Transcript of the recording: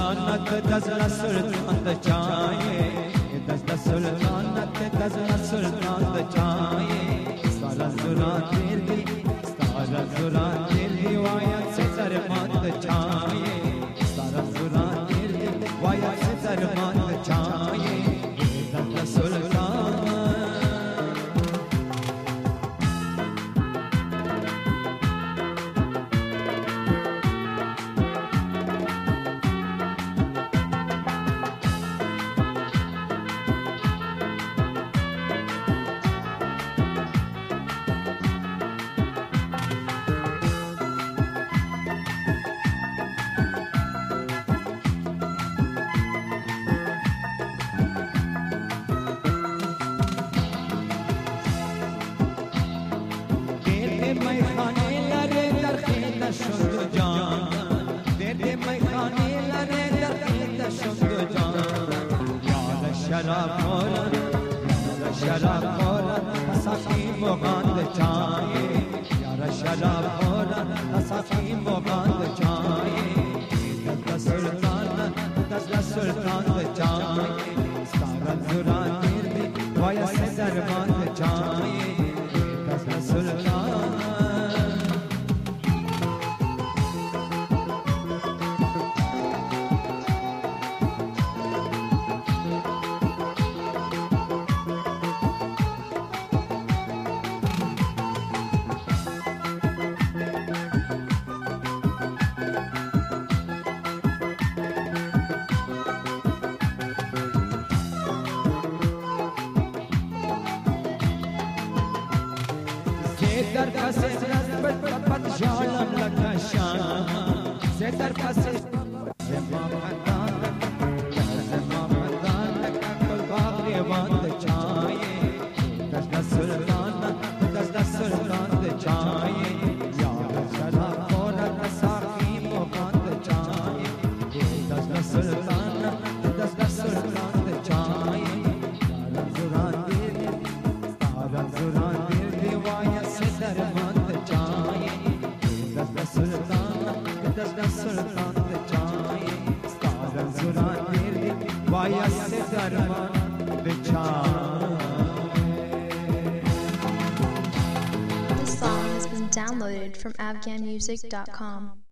सुल्तानत दज़ला सुल्तान चाहे दज़ला सुल्तानत दज़ला सुल्तान चाहे सारा जुरा दिल सारा जुरा दिल वाया से सरमत चाहे सारा जुरा दिल वाया से सरमत चाहे दज़ला सुल्तान शराब औरत हसाकी मोगांद चाहे यारा शराब औरत हसाकी मोगांद चाहे दज़ला सुल्तान चाहे सारा जुरा दिल वाया से दरबान चाहे दज़ला सुल्तान Zedar kase nasbat pat shalam lakasha Zedar kase zema madan kol bagre wand chaye dazla sultan chaye yaar sharab aurat saqi moqand chaye dazla sultan chaye saara zuran dil diwaya सरमत चाहे दज़ला सुल्तान चाहे सारा जुरा दिल via से सरमत चाहे This song has been downloaded from afghanmusic.com.